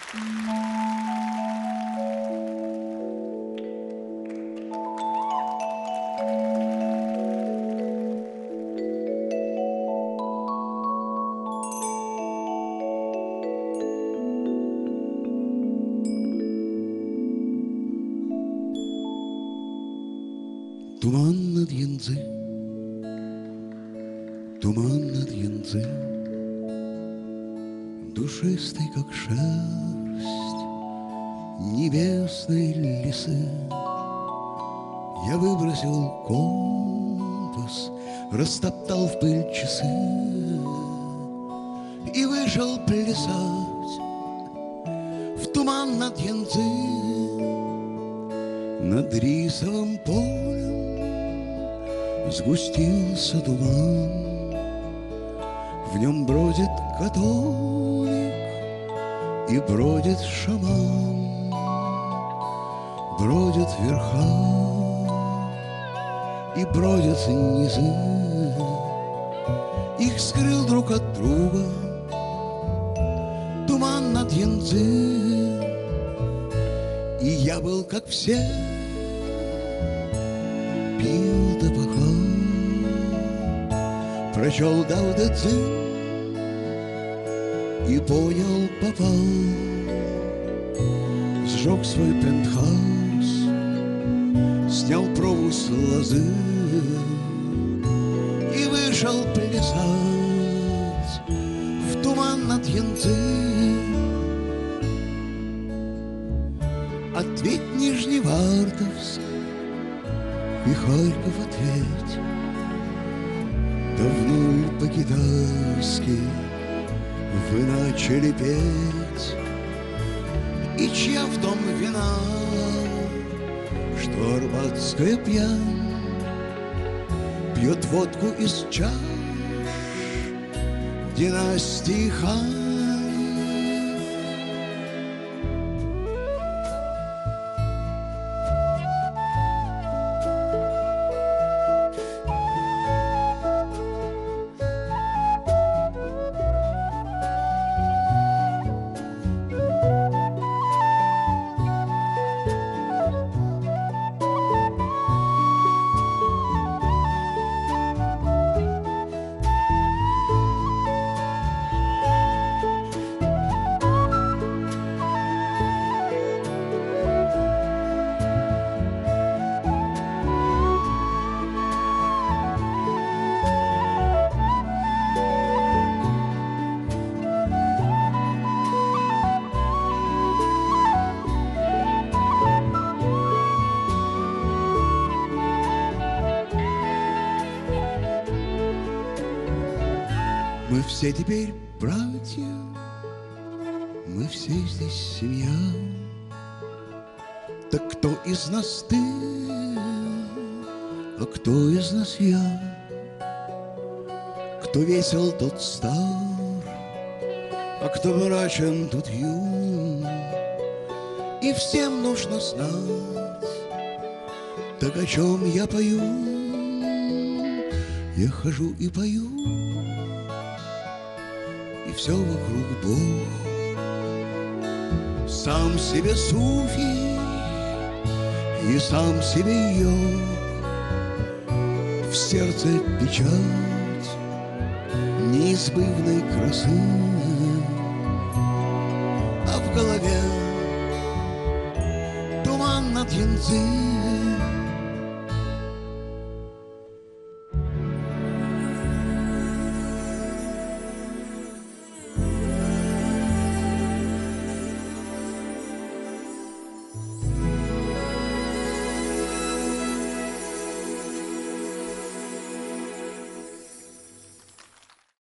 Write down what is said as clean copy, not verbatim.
Туман над Янцзы, туман над Янцзы, душистый, как шерсть небесной лисы. Я выбросил компас, растоптал в пыль часы и вышел плясать в туман над Янцзы. Над рисовым полем сгустился туман, в нем бродит католик и бродит шаман, бродят верха и бродят низы. Их скрыл друг от друга туман над Янцзы. И я был как все, пил да пахал, прочел Дао Дэ Цзин и понял, попал, сжег свой пентхаус, снял пробу с лозы и вышел плясать в туман над Янцзы. Ответь, Нижневартовск, и Харьков ответь. Давно ли по-китайски вы начали петь? И чья в том вина, что арбатская пьянь пьет водку из чаш династии Хан? Мы все теперь братья, мы все здесь семья. Так кто из нас ты, а кто из нас я? Кто весел, тот стар, а кто мрачен, тот юн. И всем нужно знать, так о чем я пою. Я хожу и пою, и все вокруг Бог. Сам себе суфи и сам себе йог. В сердце печать неизбывной красы, а в голове туман над Янцзы.